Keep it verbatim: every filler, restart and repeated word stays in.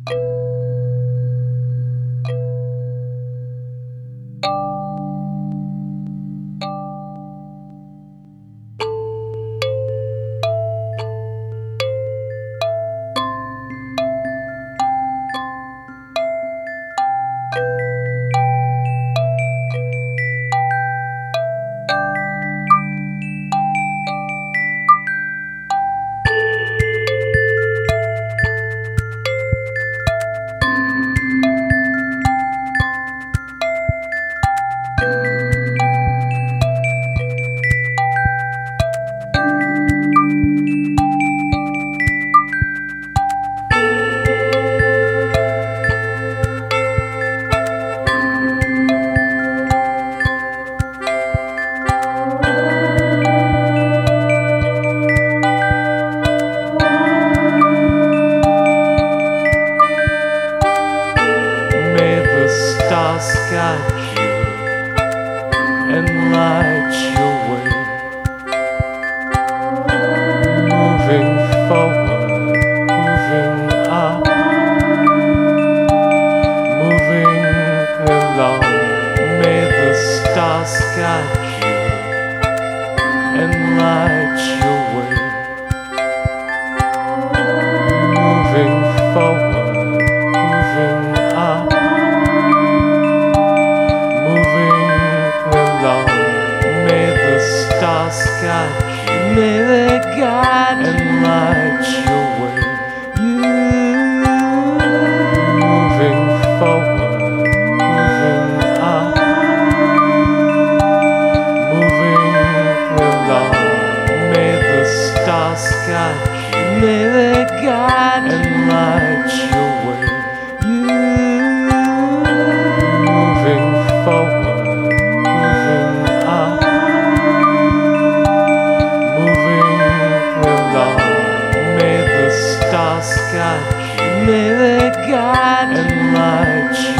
Stars guide you and light your way, moving forward, moving up, moving along. May the stars guide you and light your way, moving forward, moving up. Stars guide you, may they guide and light your way. You moving forward, moving up, moving along. May the stars guide you, may they guide and light your way. You moving forward, moving up. Stars guide you, may they guide and light you.